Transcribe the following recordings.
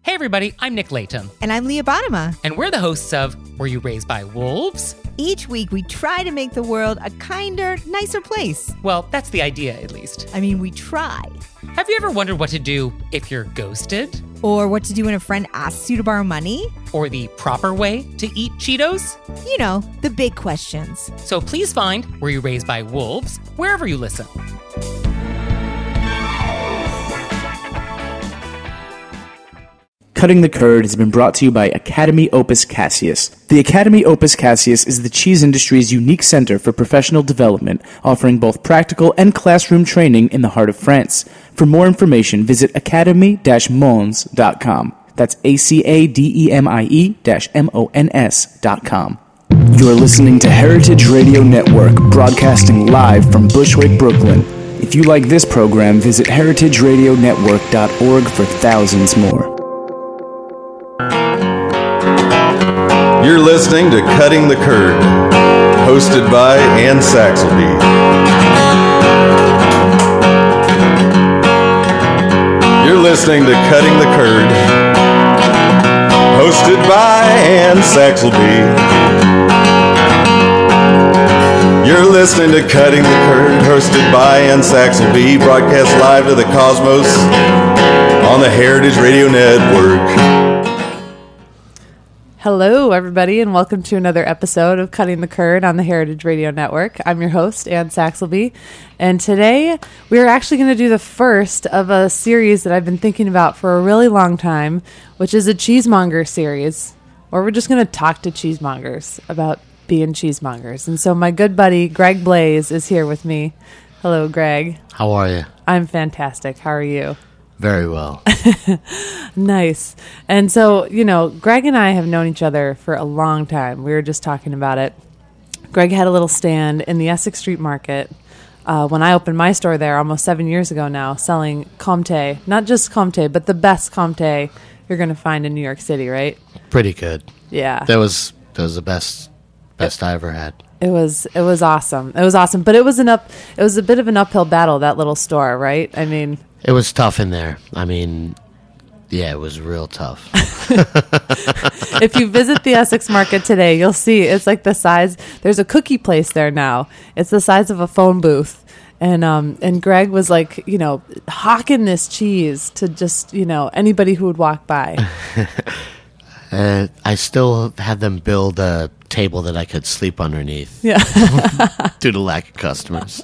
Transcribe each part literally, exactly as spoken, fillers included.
Hey everybody, I'm Nick Layton. And I'm Leah Bottima. And we're the hosts of Were You Raised by Wolves? Each week we try to make the world a kinder, nicer place. Well, that's the idea, at least. I mean, we try. Have you ever wondered what to do if you're ghosted? Or what to do when a friend asks you to borrow money? Or the proper way to eat Cheetos? You know, the big questions. So please find Were You Raised by Wolves wherever you listen. Cutting the Curd has been brought to you by Academy Opus Cassius. The Academy Opus Cassius is the cheese industry's unique center for professional development, offering both practical and classroom training in the heart of France. For more information, visit academy dash mons dot com. That's A C A D E M I E dash M O N S dot com. You're listening to Heritage Radio Network, broadcasting live from Bushwick, Brooklyn. If you like this program, visit heritage radio network dot org for thousands more. You're listening to Cutting the Curd, hosted by Ann Saxelby. You're listening to Cutting the Curd, hosted by Ann Saxelby. You're listening to Cutting the Curd, hosted by Ann Saxelby, broadcast live to the cosmos on the Heritage Radio Network. Hello, everybody, and welcome to another episode of Cutting the Curd on the Heritage Radio Network. I'm your host, Ann Saxelby, and today we're actually going to do the first of a series that I've been thinking about for a really long time, which is a cheesemonger series, where we're just going to talk to cheesemongers about being cheesemongers. And so my good buddy, Greg Blaze, is here with me. Hello, Greg. How are you? I'm fantastic. How are you? Very well. Nice. And so, you know, Greg and I have known each other for a long time. We were just talking about it. Greg had a little stand in the Essex Street Market uh, when I opened my store there almost seven years ago now, selling Comté. Not just Comté, but the best Comté you're going to find in New York City, right? Pretty good. Yeah. That was that was the best best I ever had. It was it was awesome. It was awesome. But it was an up it was a bit of an uphill battle, that little store, right? I mean, it was tough in there. I mean, yeah, it was real tough. If you visit the Essex Market today, you'll see it's like the size. There's a cookie place there now. It's the size of a phone booth. And um and Greg was like, you know, hawking this cheese to just, you know, anybody who would walk by. uh, I still had them build a table that I could sleep underneath. Yeah. Due to lack of customers.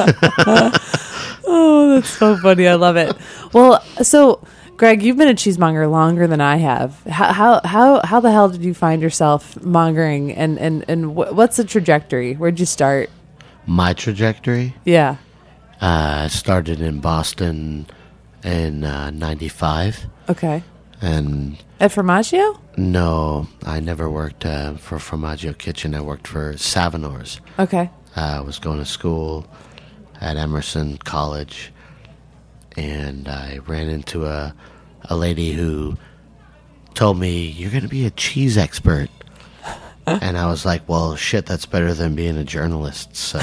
Oh, that's so funny. I love it. Well, so Greg, you've been a cheesemonger longer than I have. How how how, how the hell did you find yourself mongering, and and and wh- what's the trajectory? Where'd you start? My trajectory? Yeah. Uh, I started in Boston in uh, ninety-five. Okay. And at Formaggio? No, I never worked uh, for Formaggio Kitchen. I worked for Savinors. Okay. Uh, I was going to school at Emerson College, and I ran into a a lady who told me, "You're going to be a cheese expert." And I was like, well, shit, that's better than being a journalist. So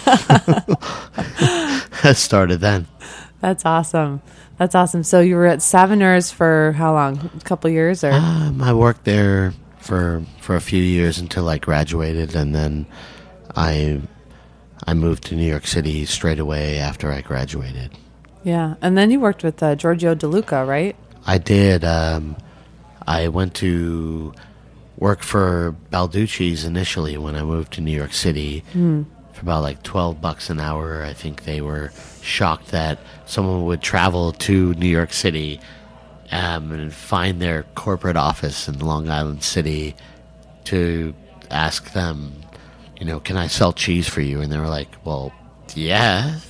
I started then. That's awesome. That's awesome. So you were at Savinors for how long? A couple years? Or um, I worked there for for a few years until I graduated, and then I I moved to New York City straight away after I graduated. Yeah, and then you worked with uh, Giorgio De Luca, right? I did. Um, I went to work for Balducci's initially when I moved to New York City mm. for about like twelve bucks an hour. I think they were shocked that someone would travel to New York City um, and find their corporate office in Long Island City to ask them, you know, can I sell cheese for you? And they were like, well, yeah.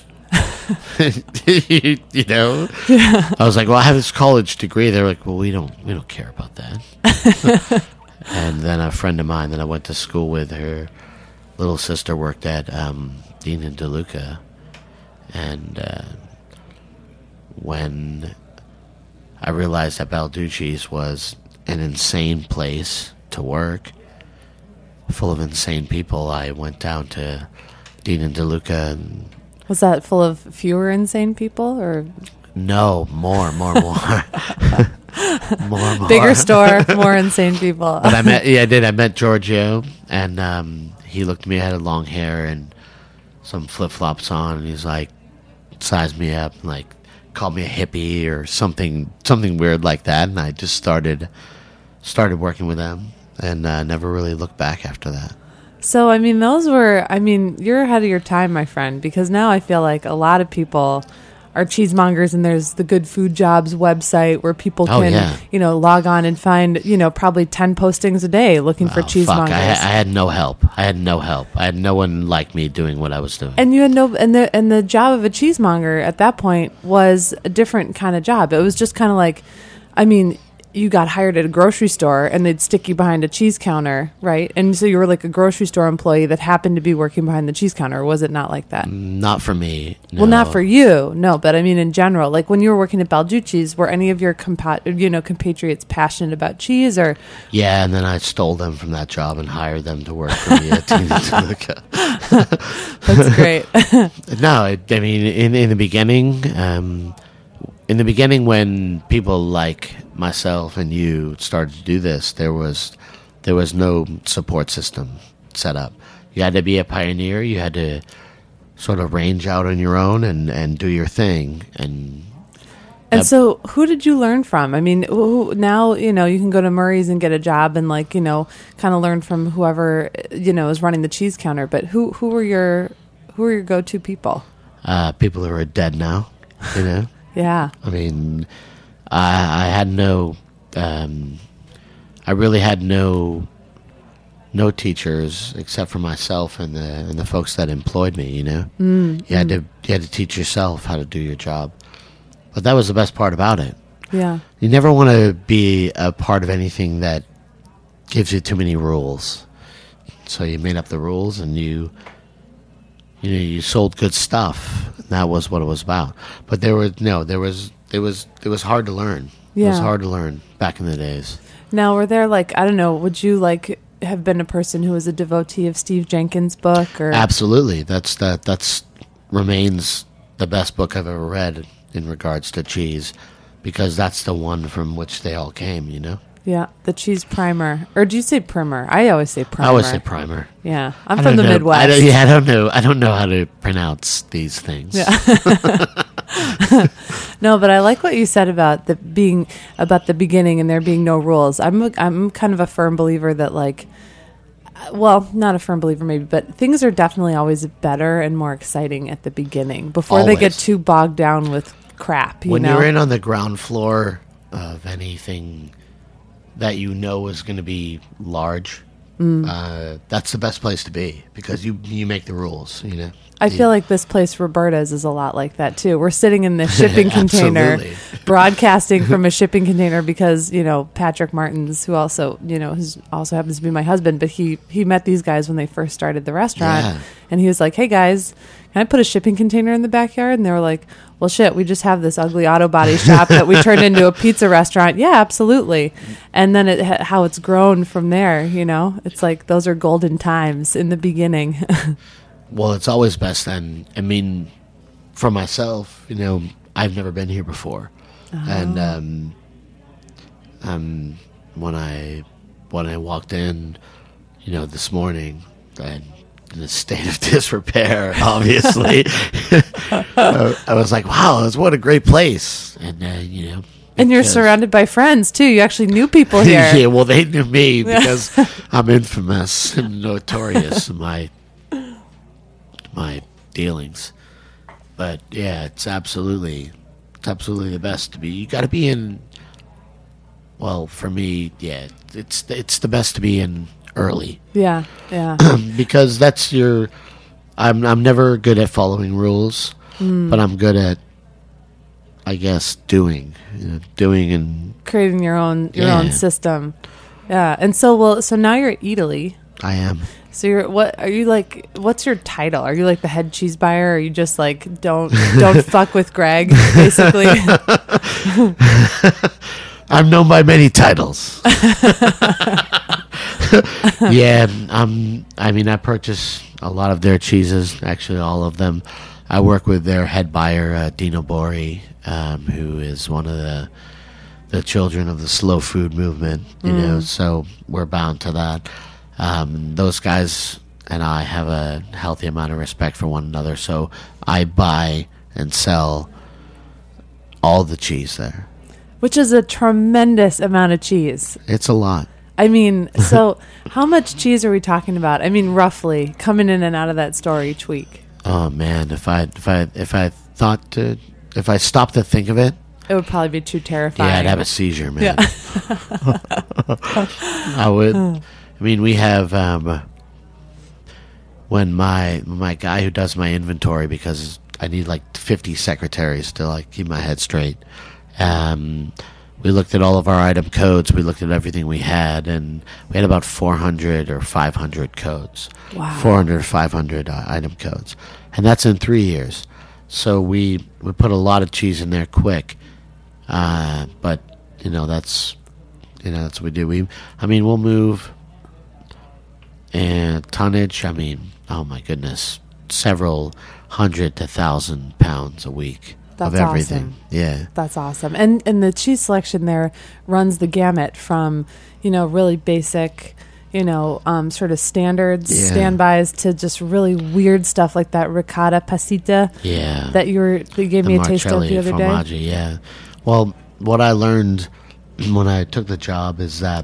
you know, yeah. I was like, well, I have this college degree. They're like, well, we don't, we don't care about that. And then a friend of mine that I went to school with, her little sister worked at um, Dean and DeLuca, and uh, when I realized that Balducci's was an insane place to work, full of insane people, I went down to Dean and DeLuca. And was that full of fewer insane people, or? No, more, more, more. more, more. Bigger store, more insane people. But I met, yeah, I did. I met Giorgio, and um, he looked at me. I had long hair and some flip flops on, and he's like, sized me up, and like called me a hippie or something, something weird like that. And I just started, started working with them, and uh, never really looked back after that. So, I mean, those were, I mean, you're ahead of your time, my friend, because now I feel like a lot of people are cheesemongers, and there's the Good Food Jobs website where people Oh, can, yeah. you know, log on and find, you know, probably ten postings a day looking for Oh, cheesemongers. fuck. I, ha- I had no help. I had no help. I had no one like me doing what I was doing. And you had no, and the and the job of a cheesemonger at that point was a different kind of job. It was just kind of like, I mean, you got hired at a grocery store, and they'd stick you behind a cheese counter, right? And so you were like a grocery store employee that happened to be working behind the cheese counter. Or was it not like that? Not for me. No. Well, not for you, no. But I mean, in general, like when you were working at Balducci's, were any of your compa- you know compatriots passionate about cheese, or Yeah, and then I stole them from that job and hired them to work for me at Tina Tunica. that's great? No, it, I mean, in in the beginning, um, in the beginning, when people like myself and you started to do this, there was there was no support system set up. You had to be a pioneer. You had to sort of range out on your own and, and do your thing. And And Yep. so, who did you learn from? I mean, who, now, you know, you can go to Murray's and get a job and, like, you know, kind of learn from whoever, you know, is running the cheese counter. But who who were your who were your go to people? uh, people who are dead now, you know. Yeah. I mean, I, I had no, um, I really had no, no teachers except for myself and the and the folks that employed me. You know, mm, you had mm. to you had to teach yourself how to do your job, but that was the best part about it. Yeah. You never want to be a part of anything that gives you too many rules. So you made up the rules, and you, you know, you sold good stuff. And that was what it was about. But there was no, there was, it was, it was hard to learn. It was Yeah. hard to learn back in the days. Now, were there, like, I don't know, would you, like, have been a person who was a devotee of Steve Jenkins' book? Or Absolutely, that's that. That's remains the best book I've ever read in regards to cheese, because that's the one from which they all came. You know. Yeah, the cheese primer. Or do you say primer? I always say primer. I always say primer. Yeah, I'm I from the don't know- Midwest. I don't, yeah, I don't know. I don't know how to pronounce these things. Yeah. No, but I like what you said about the being about the beginning and there being no rules. I'm a, I'm kind of a firm believer that, like, well, not a firm believer maybe, but things are definitely always better and more exciting at the beginning before they get Always. too bogged down with crap. You when know, you're in on the ground floor of anything that you know is going to be large, Mm. uh, that's the best place to be, because you you make the rules. You know. I You- feel like this place, Roberta's, is a lot like that too. We're sitting in the shipping container, Absolutely. broadcasting from a shipping container because, you know, Patrick Martins, who also, you know, who's also happens to be my husband, but he he met these guys when they first started the restaurant, Yeah. and he was like, "Hey guys, can I put a shipping container in the backyard?" And they were like, "Well, shit, we just have this ugly auto body shop that we turned into a pizza restaurant." Yeah, absolutely. And then it, how it's grown from there, you know, it's like those are golden times in the beginning. Well, it's always best then. I mean, for myself, you know, I've never been here before, and um, um, when I when I walked in, you know, this morning, and in a state of disrepair, obviously, I, I was like, "Wow, this- what a great place!" And uh, you know, And you're because- surrounded by friends too. You actually knew people here. yeah, well, they knew me because I'm infamous and notorious in my my dealings. But yeah, it's absolutely, it's absolutely the best to be. You got to be in. Well, for me, yeah, it's it's the best to be in early Yeah, yeah. because that's your. I'm I'm never good at following rules, but I'm good at, I guess, doing, you know, doing and Creating your own your Yeah. own system. Yeah. And so well so now you're at Italy. I am. So you're what are you like what's your title? Are you like the head cheese buyer, or are you just like don't don't fuck with Greg, basically? I'm known by many titles. Yeah, um, I mean, I purchase a lot of their cheeses, actually all of them. I work with their head buyer, uh, Dino Bori, um, who is one of the the children of the slow food movement, you Mm. know, so we're bound to that. Um, those guys and I have a healthy amount of respect for one another, so I buy and sell all the cheese there. Which is a tremendous amount of cheese. It's a lot. I mean, so how much cheese are we talking about? I mean, roughly coming in and out of that store each week. Oh man, if I if I if I thought to if I stopped to think of it, It would probably be too terrifying. yeah, I'd have a seizure, man. Yeah. I would. I mean, we have um, when my my guy who does my inventory, because I need like fifty secretaries to like keep my head straight. Um, we looked at all of our item codes. We looked at everything we had, and we had about four hundred or five hundred codes. Wow. four hundred or five hundred uh, item codes, and that's in three years. So we we put a lot of cheese in there quick. Uh, but you know that's you know that's what we do. We I mean we'll move and tonnage. I mean, oh my goodness, several hundred to thousand pounds a week That's of everything. awesome. Yeah, That's awesome. And and the cheese selection there runs the gamut from, you know, really basic, you know, um, sort of standards, Yeah. standbys, to just really weird stuff like that ricotta passita yeah. that you were that you gave the me a taste of Marcelli the other day. formaggi, yeah. Well, what I learned when I took the job is that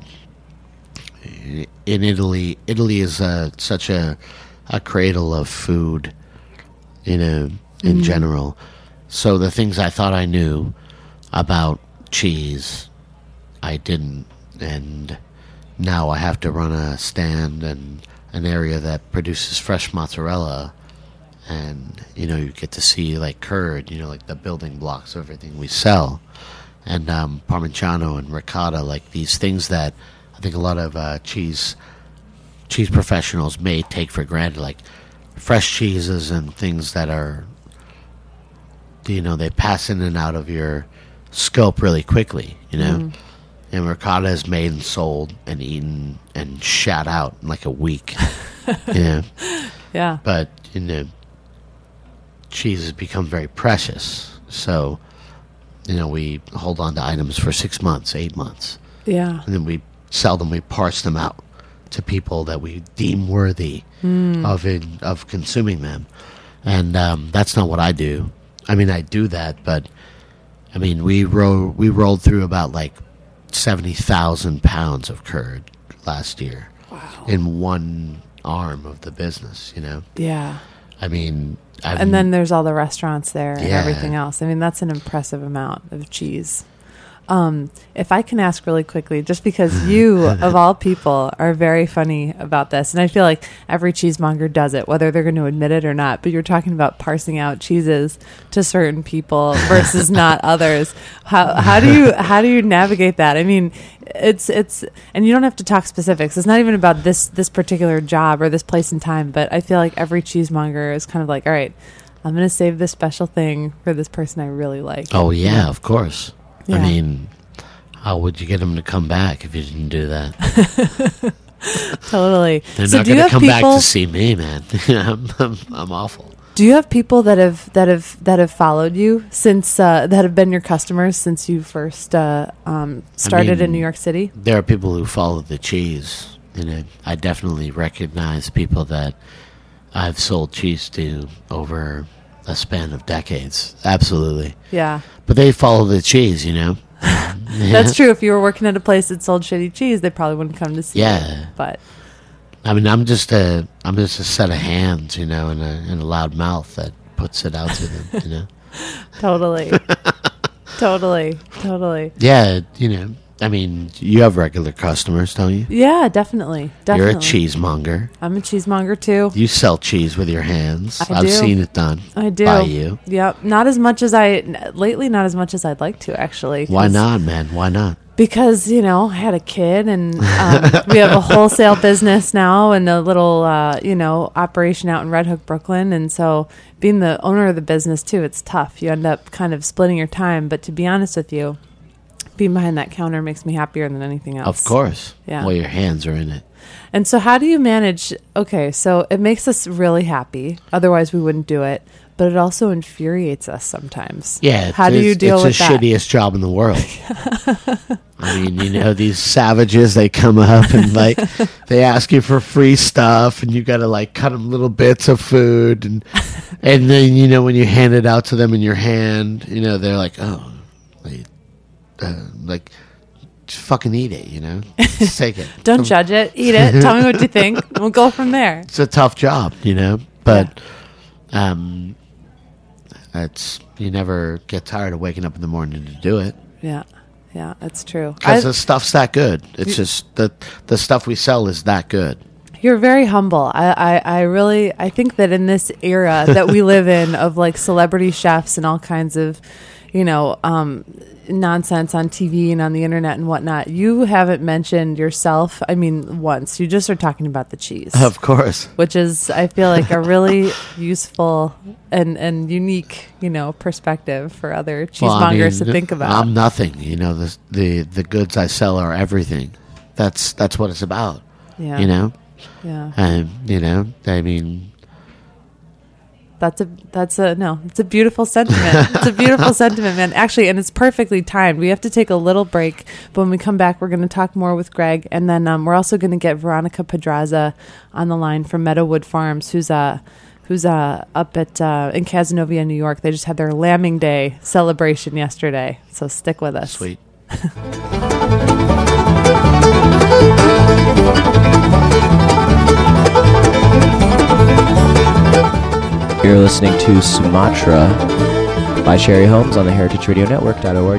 in Italy, Italy is uh, such a a cradle of food, you know, in Mm. general. So the things I thought I knew about cheese, I didn't, and now I have to run a stand and an area that produces fresh mozzarella, and you know you get to see like curd, you know, like the building blocks of everything we sell, and um, Parmigiano and ricotta, like these things that I think a lot of uh, cheese cheese professionals may take for granted, like fresh cheeses and things that are, you know, they pass in and out of your scope really quickly, you know. Mm. And ricotta is made and sold and eaten and shat out in like a week. You know? Yeah. But, you know, cheese has become very precious. So, you know, we hold on to items for six months, eight months. Yeah. And then we sell them, we parse them out to people that we deem worthy of in, of consuming them. And um, that's not what I do. I mean, I do that, but, I mean, we, ro- we rolled through about like seventy thousand pounds of curd last year. Wow. In one arm of the business, you know? Yeah. I mean, I've, And then there's all the restaurants there and Yeah. everything else. I mean, that's an impressive amount of cheese. Um, if I can ask really quickly, just because you, of all people, are very funny about this, and I feel like every cheesemonger does it, whether they're going to admit it or not, but you're talking about parsing out cheeses to certain people versus not others. How, how do you, how do you navigate that? I mean, it's, it's, and you don't have to talk specifics. It's not even about this, this particular job or this place and time, but I feel like every cheesemonger is kind of like, all right, I'm going to save this special thing for this person I really like. oh, yeah, of course. Yeah. I mean, how would you get them to come back if you didn't do that? Totally. They're So not do you going to have come people, back to see me, man. I'm, I'm, I'm awful. do you have people that have that have that have followed you since uh, that have been your customers since you first uh, um, started in mean, New York City? There are people who follow the cheese. You know, I definitely recognize people that I've sold cheese to over a span of decades. Absolutely. Yeah. But they follow the cheese, you know? That's true. If you were working at a place that sold shitty cheese, they probably wouldn't come to see Yeah. it. But I mean, I'm just a, I'm just a set of hands, you know, and a, and a loud mouth that puts it out to them, you know? totally. totally. Totally. Yeah, you know, I mean, you have regular customers, don't you? Yeah, definitely. Definitely. You're a cheesemonger. I'm a cheesemonger too. You sell cheese with your hands. I I've do. seen it done. I do. By you. Yep. Not as much as I lately. Not as much as I'd like to actually. Why 'cause- not, man? Why not? Because, you know, I had a kid and um, we have a wholesale business now and a little, uh, you know, operation out in Red Hook, Brooklyn. And so being the owner of the business, too, it's tough. You end up kind of splitting your time. But to be honest with you, being behind that counter makes me happier than anything else. Of course. Yeah. Well, your hands are in it. And so how do you manage? Okay, so it makes us really happy. Otherwise, we wouldn't do it. But it also infuriates us sometimes. Yeah. How do it's- you deal with It's the that? shittiest job in the world. I mean, you know, these savages, they come up and, like, they ask you for free stuff, and you got to, like, cut them little bits of food. And, and then, you know, when you hand it out to them in your hand, you know, they're like, oh, they, uh, like, just fucking eat it, you know? Just take it. Don't judge it. Eat it. Tell me what you think. We'll go from there. It's a tough job, you know? But, um... It's you never get tired of waking up in the morning to do it Yeah, yeah, that's true. because I- the stuff's that good. It's just the the stuff we sell is that good. You're very humble. I, I, I really, I think that in this era that we live in of like celebrity chefs and all kinds of, you know, um, nonsense on T V and on the internet and whatnot, you haven't mentioned yourself. I mean, once. You just are talking about the cheese, Of course, which is, I feel like, a really useful and, and unique, you know, perspective for other cheesemongers Well, I mean, to think about. I'm nothing. You know, the the the goods I sell are everything. That's that's what it's about. yeah, You know, yeah. and you know, I mean, That's a that's a no. It's a beautiful sentiment. It's a beautiful sentiment, man. Actually, and it's perfectly timed. We have to take a little break, but when we come back, we're going to talk more with Greg, and then um, we're also going to get Veronica Pedraza on the line from Meadowood Farms, who's uh who's uh up at uh, in Cazenovia, New York. They just had their Lambing Day celebration yesterday, so stick with us. sweet. You're listening to Sumatra by Cherry Holmes on the heritage radio network dot org.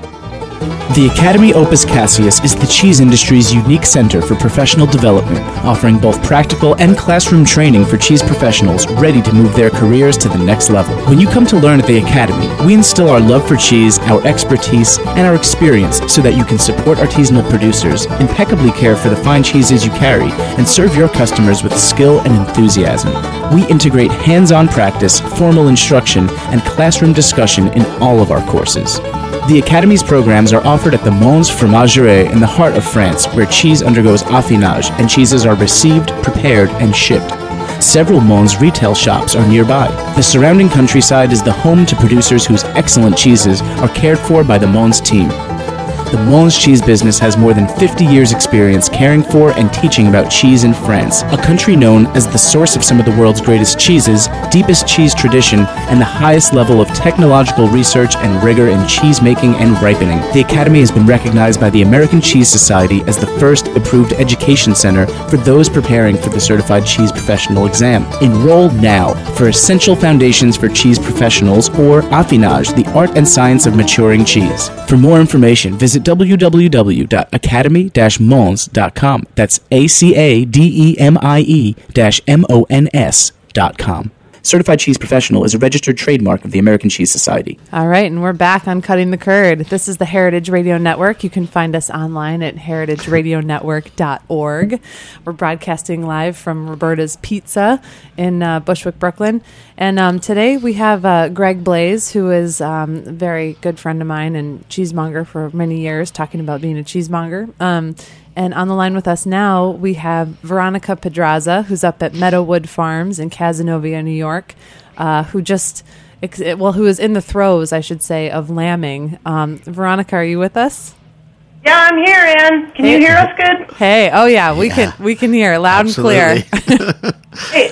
The Academy Opus Cassius is the cheese industry's unique center for professional development, offering both practical and classroom training for cheese professionals ready to move their careers to the next level. When you come to learn at the Academy, we instill our love for cheese, our expertise, and our experience so that you can support artisanal producers, impeccably care for the fine cheeses you carry, and serve your customers with skill and enthusiasm. We integrate hands-on practice, formal instruction, and classroom discussion in all of our courses. The Academy's programs are offered at the Mons Fromagerie in the heart of France, where cheese undergoes affinage and cheeses are received, prepared, and shipped. Several Mons retail shops are nearby. The surrounding countryside is the home to producers whose excellent cheeses are cared for by the Mons team. The Mons cheese business has more than fifty years' experience caring for and teaching about cheese in France, a country known as the source of some of the world's greatest cheeses, deepest cheese tradition, and the highest level of technological research and rigor in cheese making and ripening. The Academy has been recognized by the American Cheese Society as the first approved education center for those preparing for the Certified Cheese Professional exam. Enroll now for Essential Foundations for Cheese Professionals or Affinage, the art and science of maturing cheese. For more information, visit w w w dot academy dash mons dot com. That's A C A D E M I E dash M O N S dot com. Certified Cheese Professional is a registered trademark of the American Cheese Society. All right, and we're back on Cutting the Curd. This is the Heritage Radio Network. You can find us online at heritage radio network dot org. We're broadcasting live from Roberta's Pizza in uh, Bushwick, Brooklyn. And um, today we have uh, Greg Blaze, who is um, a very good friend of mine and cheesemonger for many years, talking about being a cheesemonger. Um, And on the line with us now, we have Veronica Pedraza, who's up at Meadowood Farms in Cazenovia, New York, uh, who just, ex- well, who is in the throes, I should say, of lambing. Um, Veronica, are you with us? Yeah, I'm here, Ann. Can you hear us good? Hey, oh yeah, we Yeah. can we can hear loud Absolutely. and clear. Hey,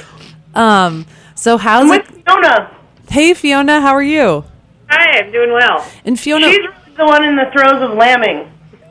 um, so how's I'm it? with Fiona. Hey, Fiona, how are you? Hi, I'm doing well. And Fiona, She's the one in the throes of lambing.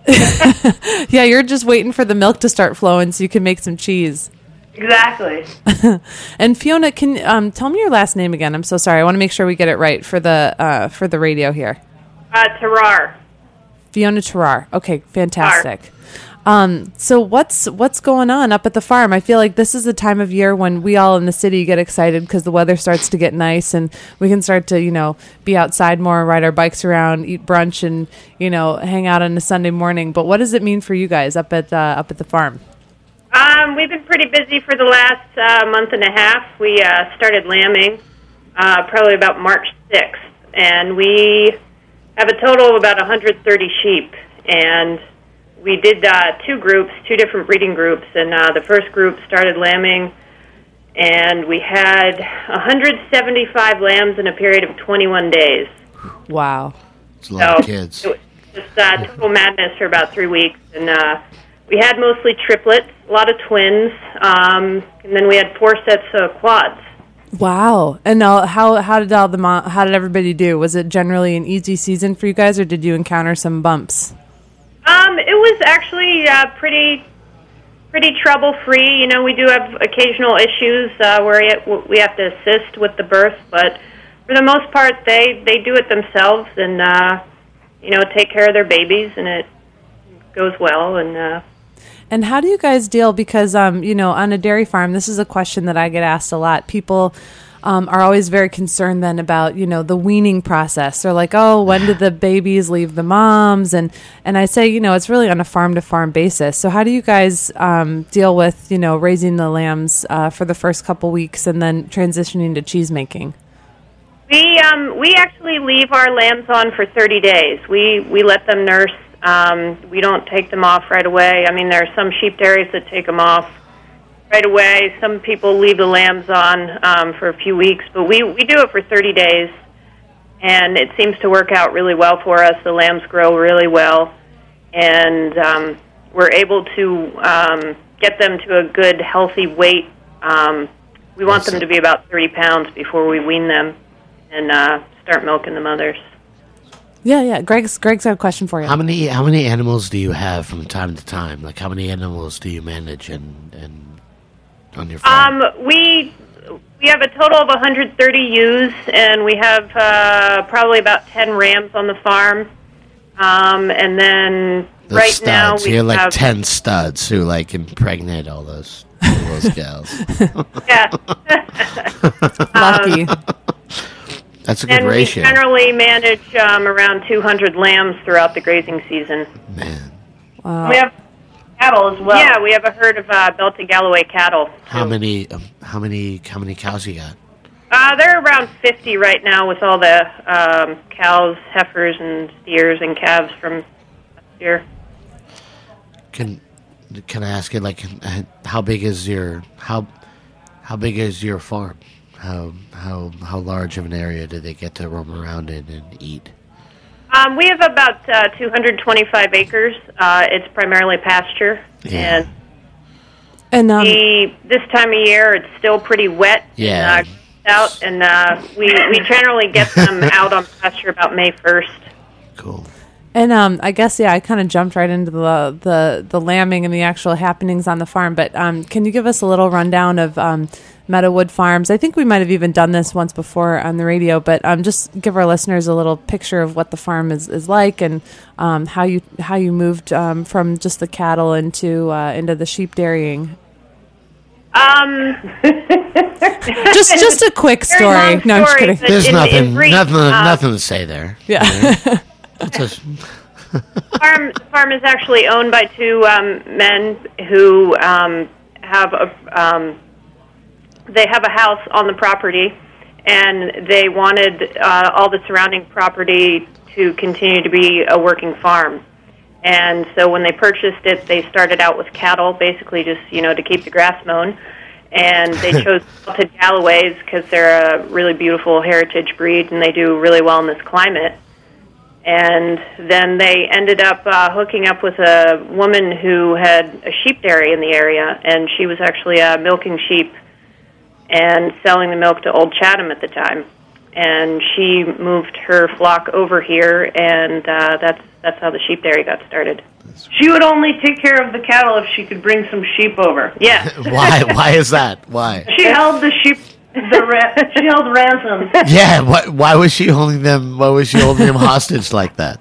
yeah, you're just waiting for the milk to start flowing so you can make some cheese. Exactly. And Fiona, can um, tell me your last name again? I'm so sorry. I want to make sure we get it right for the uh, for the radio here. Uh, Terrar. Fiona Terrar. Okay, fantastic. Um, so what's what's going on up at the farm? I feel like this is the time of year when we all in the city get excited because the weather starts to get nice and we can start to, you know, be outside more, ride our bikes around, eat brunch, and, you know, hang out on a Sunday morning. But what does it mean for you guys up at uh, up at the farm? Um, we've been pretty busy for the last uh, month and a half. We uh, started lambing uh, probably about March sixth, and we have a total of about one hundred thirty sheep and we did uh, two groups, two different breeding groups, and uh, the first group started lambing, and we had one hundred seventy-five lambs in a period of twenty-one days. Wow. It's a lot of So kids. it was just uh, total madness for about three weeks, and uh, we had mostly triplets, a lot of twins, um, and then we had four sets of quads. Wow. And now, how how did all the mo- how did everybody do? Was it generally an easy season for you guys, or did you encounter some bumps? Um, it was actually uh, pretty pretty trouble-free. You know, we do have occasional issues uh, where we have to assist with the birth, but for the most part, they, they do it themselves and, uh, you know, take care of their babies, and it goes well. And uh, And how do you guys deal? Because, um, you know, on a dairy farm, this is a question that I get asked a lot. People um, are always very concerned then about, you know, the weaning process. They're like, oh, when did the babies leave the moms? And, and I say, you know, it's really on a farm-to-farm basis. So how do you guys um, deal with, you know, raising the lambs uh, for the first couple weeks and then transitioning to cheese making? we um, we actually leave our lambs on for thirty days. We, we let them nurse. Um, we don't take them off right away. I mean, there are some sheep dairies that take them off right away. Some people leave the lambs on um, for a few weeks, but we, we do it for thirty days, and it seems to work out really well for us. The lambs grow really well, and um, we're able to um, get them to a good, healthy weight. Um, we want them to be about thirty pounds before we wean them and uh, start milking the mothers. Yeah, yeah. Greg's Greg's got a question for you. How many how many animals do you have from time to time? Like, how many animals do you manage and and on your farm? Um, we we have a total of one hundred thirty ewes, and we have uh, probably about ten rams on the farm. Um, and then The right studs. now we You're like have ten studs who like impregnate all those all those gals. yeah. Lucky. That's a good and ratio. we generally manage um, around two hundred lambs throughout the grazing season. Man, Wow. We have cattle as well. Yeah, we have a herd of uh, Belted Galloway cattle. how many um, how many how many cows you got? Uh, they're around fifty right now with all the um, cows, heifers, and steers and calves from last year. Can can I ask you, like, uh, how big is your how how big is your farm? How how how large of an area do they get to roam around in and eat? Um, we have about uh, two hundred twenty-five acres. Uh, it's primarily pasture, Yeah. and And um, the, this time of year it's still pretty wet. Yeah. And, uh, out, and uh, we we generally get them out on pasture about May first. Cool. And um, I guess yeah, I kind of jumped right into the, the the lambing and the actual happenings on the farm. But um, can you give us a little rundown of um, Meadowood Farms? I think we might have even done this once before on the radio, but um, just give our listeners a little picture of what the farm is, is like and um, how you how you moved um, from just the cattle into uh, into the sheep dairying. Um, Just just a quick Very story. long No, I'm just story, kidding. but There's in- nothing in brief, nothing uh, nothing to say there. Yeah. It's just, farm the farm is actually owned by two um, men who um, have a um, they have a house on the property, and they wanted uh, all the surrounding property to continue to be a working farm. And so when they purchased it, they started out with cattle, basically just, you know, to keep the grass mown. And they chose Belted Galloways because they're a really beautiful heritage breed, and they do really well in this climate. And then they ended up uh, hooking up with a woman who had a sheep dairy in the area, and she was actually uh, milking sheep and selling the milk to Old Chatham at the time. And she moved her flock over here, and uh, that's that's how the sheep dairy got started. She would only take care of the cattle if she could bring some sheep over. Yeah. why why is that? Why? She held the sheep. The ra- she held ransom. Yeah. Why why was she holding them? Why was she holding them hostage like that?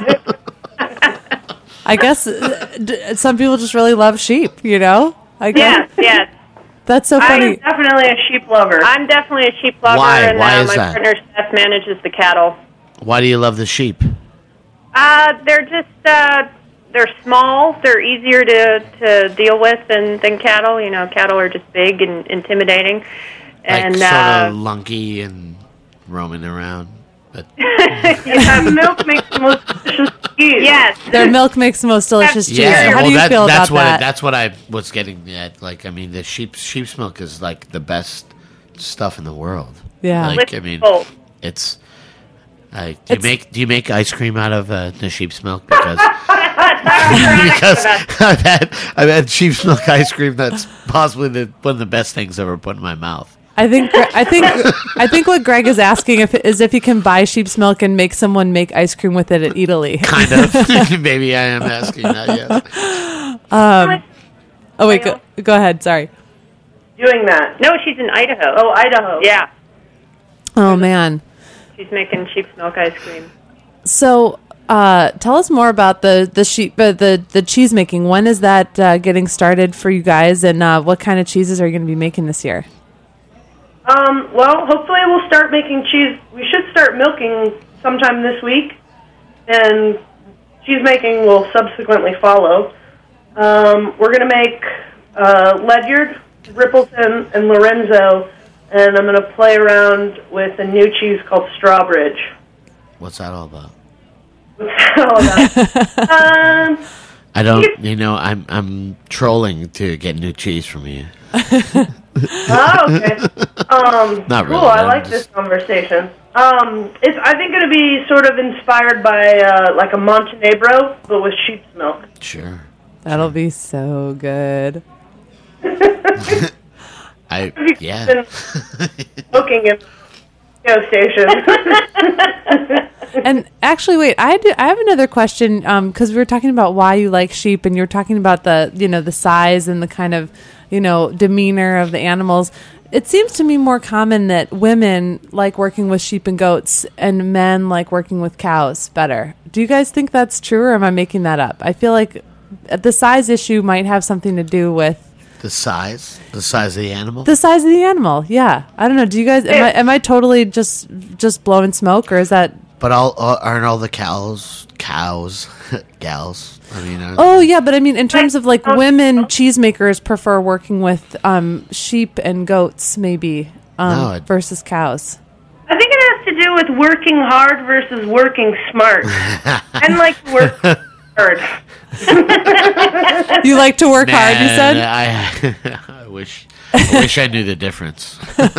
I guess uh, d- some people just really love sheep, you know? I guess. Yeah, yeah. That's so I'm funny. definitely a sheep lover. I'm definitely a sheep lover, Why? and Why uh, is my that? partner Seth manages the cattle. Why do you love the sheep? Uh, they're just uh, they're small. They're easier to, to deal with than, than cattle. You know, cattle are just big and intimidating. Like And sort uh, of lunky and roaming around. But Yeah, milk makes the most delicious cheese. Yes. Their milk makes the most delicious cheese. yeah, How well, do you that, feel that's about what that? I, that's what I was getting at. Like, I mean, the sheep sheep's milk is like the best stuff in the world. Yeah. like I mean, Delicious. it's. Uh, do you It's- make do you make ice cream out of uh, the sheep's milk? Because because I've had I've had sheep's milk ice cream that's possibly the, one of the best things I've ever put in my mouth. I think I think I think what Greg is asking if, is if he can buy sheep's milk and make someone make ice cream with it at Italy. Kind of. Maybe I am asking that. Yes. Um, oh wait, go, go ahead. Sorry. Doing that. No, she's in Idaho. Oh, Idaho. Yeah. Oh man. She's making sheep's milk ice cream. So, uh, tell us more about the the sheep, uh, the the cheese making. When is that uh, getting started for you guys, and uh, what kind of cheeses are you going to be making this year? Um, well, hopefully we'll start making cheese. We should start milking sometime this week, and cheese making will subsequently follow. Um, we're going to make uh, Ledyard, Rippleton, and Lorenzo, and I'm going to play around with a new cheese called Strawbridge. What's that all about? What's that all about? um, I don't. You know, I'm I'm trolling to get new cheese from you. Oh, okay. Um, Not cool. really, I I'm like just- this conversation. Um, it's I think it'll be sort of inspired by uh, like a Montenegro, but with sheep's milk. Sure. That'll be so good. I yeah. Been smoking in radio station. And actually, wait, I do, I have another question because we were talking about why you like sheep, and you're talking about the you know the size and the kind of you know demeanor of the animals. It seems to me more common that women like working with sheep and goats, and men like working with cows better. Do you guys think that's true, or am I making that up? I feel like the size issue might have something to do with The size, the size of the animal. the size of the animal. Yeah, I don't know. Do you guys? Am I, am I totally just just blowing smoke, or is that? But all uh, aren't all the cows cows gals? I mean, uh, Oh yeah, but I mean, in terms of like women cheesemakers prefer working with um, sheep and goats, maybe um, No, it- versus cows. I think it has to do with working hard versus working smart. I like to work hard. You like to work hard, you man, said. I, I wish I wish I knew the difference.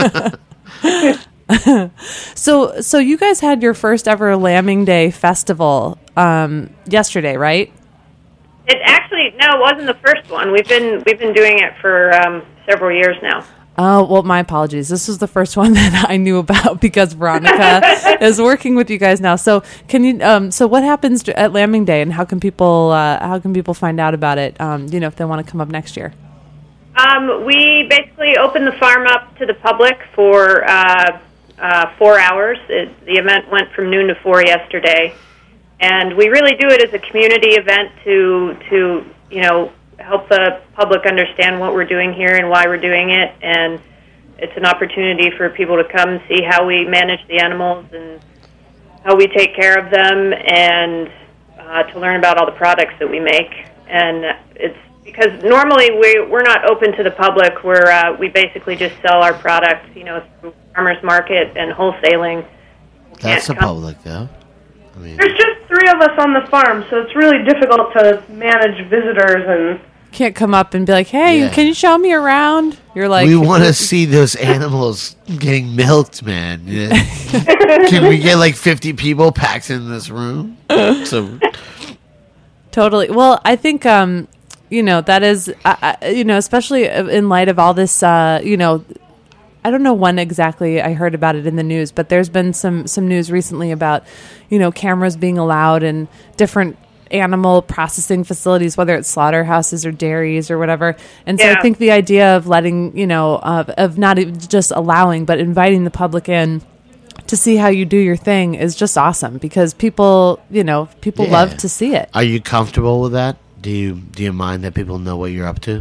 So, so you guys had your first ever Lambing Day festival um, yesterday, right? It actually no, it wasn't the first one. We've been we've been doing it for um, several years now. Oh, well, my apologies. This was the first one that I knew about because Veronica is working with you guys now. So, can you? Um, so, what happens at Lambing Day, and how can people? Uh, how can people find out about it? Um, you know, if they want to come up next year. Um, we basically opened the farm up to the public for uh, uh, four hours. It, the event went from noon to four yesterday, and we really do it as a community event to to you know help the public understand what we're doing here and why we're doing it. And it's an opportunity for people to come see how we manage the animals and how we take care of them, and uh, to learn about all the products that we make. And it's because normally we, we're not open to the public. We're, uh, we basically just sell our products, you know, through farmers market and wholesaling. That's the Can't come- public, though. I mean, There's just three of us on the farm, so it's really difficult to manage visitors and. Can't come up and be like, "Hey, Yeah. can you show me around?" You're like, we want to see those animals getting milked, man. Yeah. Can we get like fifty people packed in this room? So Totally. Well, I think, um, you know, that is, uh, uh, you know, especially in light of all this, uh, you know, I don't know when exactly I heard about it in the news, but there's been some, some news recently about, you know, cameras being allowed in different animal processing facilities, whether it's slaughterhouses or dairies or whatever. And so I Yeah. think the idea of letting, you know, of, of not even just allowing, but inviting the public in to see how you do your thing is just awesome, because people, you know, people Yeah. love to see it. are you comfortable with that? Do you do you mind that people know what you're up to?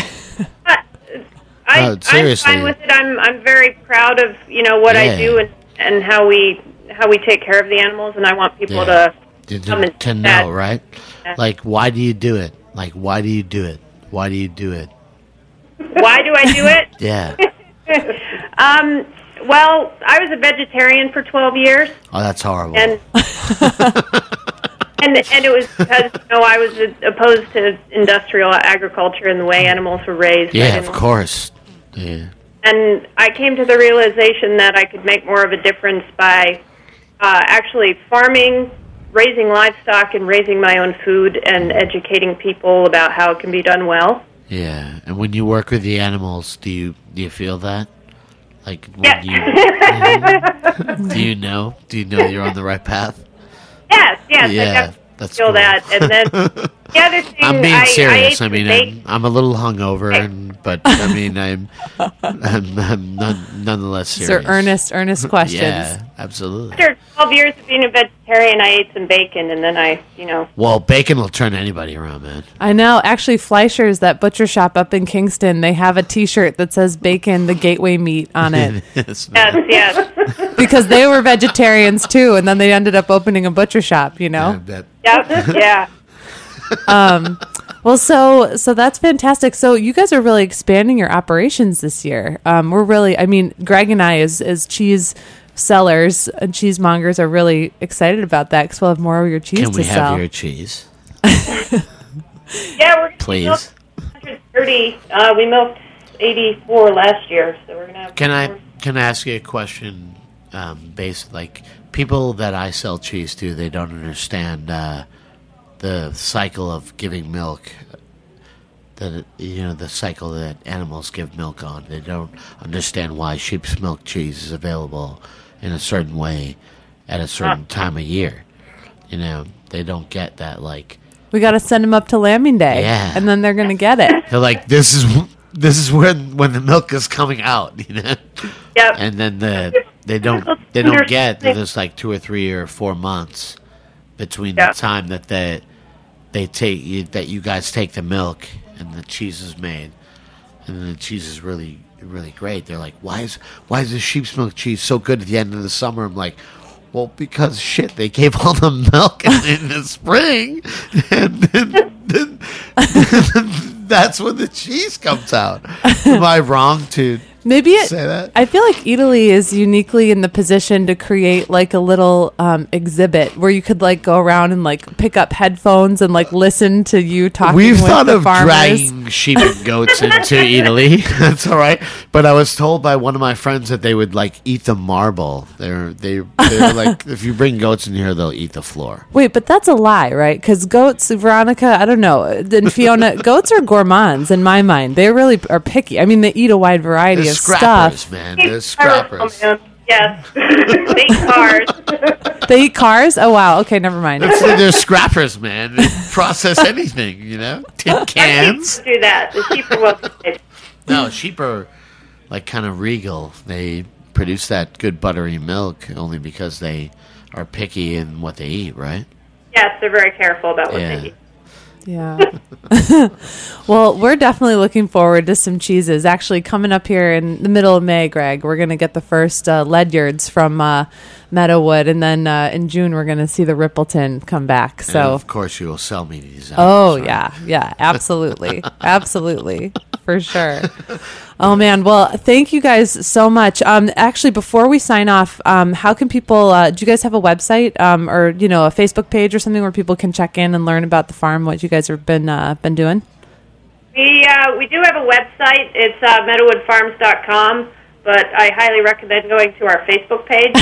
I, No, I'm seriously. fine with it. I'm I'm very proud of you know what Yeah. I do and, and how we how we take care of the animals, and I want people Yeah. to To, come to, and to see that. know, right? Like, why do you do it? Like, why do you do it? Why do you do it? Why do I do it? Yeah. Um, well, I was a vegetarian for twelve years. Oh, that's horrible. And and and it was because you know I was opposed to industrial agriculture and the way animals were raised. Yeah, of course. Yeah. And I came to the realization that I could make more of a difference by uh, actually farming, raising livestock, and raising my own food, and educating people about how it can be done well. Yeah, and when you work with the animals, do you do you feel that? Like when Yeah. you do you know? Do you know you're on the right path? Yes, yes, Yeah, I definitely that's feel cool. that. And then the other thing, I'm being I, serious. I, I, ate mean, steak. I'm, I'm a little hungover, and but I mean, I'm I'm, I'm none, nonetheless These serious. are earnest, earnest questions. Yeah, absolutely. After twelve years of being a vegetarian, I ate some bacon, and then I, you know. Well, bacon will turn anybody around, man. I know. Actually, Fleischer's, that butcher shop up in Kingston, they have a T-shirt that says "Bacon, the gateway meat" on it. Yes, Yes, yes. Because they were vegetarians too, and then they ended up opening a butcher shop. You know. I bet. Yep, yeah. Um, well, so so that's fantastic. So you guys are really expanding your operations this year. Um, we're really, I mean, Greg and I, as as cheese sellers and cheesemongers, are really excited about that because we'll have more of your cheese Can to we sell. have your cheese, Yeah, we're going to please? one hundred thirty. Uh, we milked eighty-four last year, so we're going to have Can I more. can I ask you a question? Um, based like people that I sell cheese to, they don't understand uh, the cycle of giving milk. That you know the cycle that animals give milk on. They don't understand why sheep's milk cheese is available in a certain way at a certain time of year. You know, they don't get that. Like We got to send them up to Lambing Day, Yeah. and then they're going to get it. they're like, this is this is when when the milk is coming out. You know. Yep. And then the they don't they don't get that there's like two or three or four months between Yeah. the time that they they take you, that you guys take the milk and the cheese is made, and the cheese is really really great. They're like, why is why is the sheep's milk cheese so good at the end of the summer? I'm like, well, because shit, they gave all the milk in, in the spring, and then, then, then that's when the cheese comes out. Am I wrong to? Maybe it, Say that? I feel like Italy is uniquely in the position to create like a little um, exhibit where you could like go around and like pick up headphones and like listen to you talking. We've with thought the of farmers. dragging sheep and goats into Italy. That's all right. But I was told by one of my friends that they would like eat the marble. They're they they're like if you bring goats in here, they'll eat the floor. Wait, but that's a lie, right? Because goats, Veronica, I don't know, and Fiona, goats are gourmands in my mind. They really are picky. I mean, they eat a wide variety They're of scrappers, stuff. man. They're scrappers. Oh, man. Yes. They eat cars. They eat cars? Oh, wow. Okay, never mind. They're, they're scrappers, man. They process anything, you know. Tin cans. Sheep do that. The sheep are well behaved. No, sheep are like kind of regal. They produce that good buttery milk only because they are picky in what they eat, right? Yes, they're very careful about what Yeah. they eat. Yeah. Well, we're definitely looking forward to some cheeses. Actually, coming up here in the middle of May, Greg, we're going to get the first uh, Ledyards from uh, Meadowood, and then uh, in June we're going to see the Rippleton come back. And So, of course, you will sell me these. oh apples, right? yeah, yeah, absolutely, absolutely, for sure. Oh man, well, thank you guys so much. Um, actually, before we sign off, um, how can people? Uh, do you guys have a website, um, or you know, a Facebook page or something where people can check in and learn about the farm, what you guys have been uh, been doing? We uh, we do have a website. It's uh, meadowood farms dot com, but I highly recommend going to our Facebook page.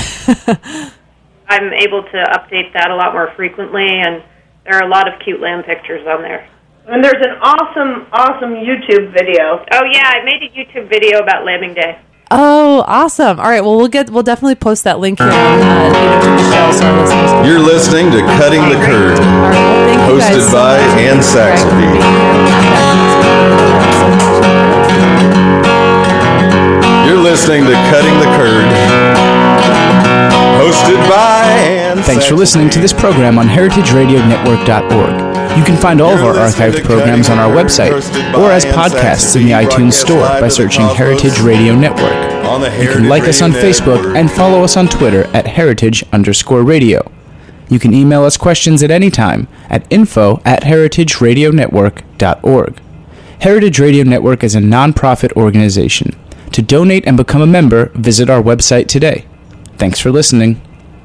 I'm able to update that a lot more frequently, and there are a lot of cute lamb pictures on there. And there's an awesome, awesome YouTube video. Oh yeah, I made a YouTube video about Lambing Day. Oh, awesome! All right, well, we'll get we'll definitely post that link here on uh, the show, so our listeners can- You're listening to Cutting the Curd, All right, well, thank you guys hosted so by much. Ann Saxelby. You're listening to Cutting the Curd, hosted by Ann Thanks for listening to this program on heritage radio network dot org. You can find all of our archived programs on our website or as podcasts in the iTunes Store by searching Heritage Radio Network. You can like us on Facebook and follow us on Twitter at heritage underscore radio. You can email us questions at any time at info at heritage radio network dot org. Heritage Radio Network is a non-profit organization. To To donate and become a member, visit our website today. Thanks for listening.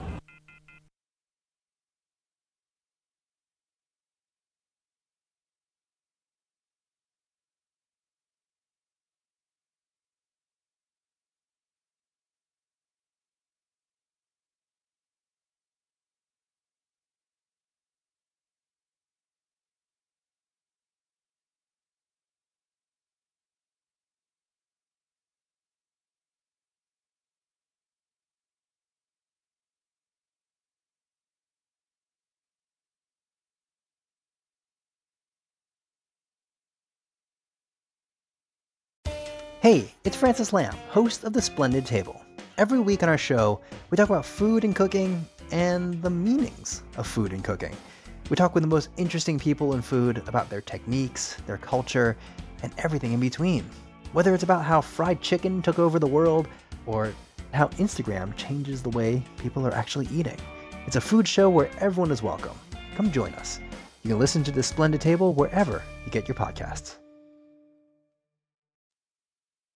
Hey, it's Francis Lamb, host of The Splendid Table. Every week on our show, we talk about food and cooking and the meanings of food and cooking. We talk with the most interesting people in food about their techniques, their culture, and everything in between. Whether it's about how fried chicken took over the world or how Instagram changes the way people are actually eating. It's a food show where everyone is welcome. Come join us. You can listen to The Splendid Table wherever you get your podcasts.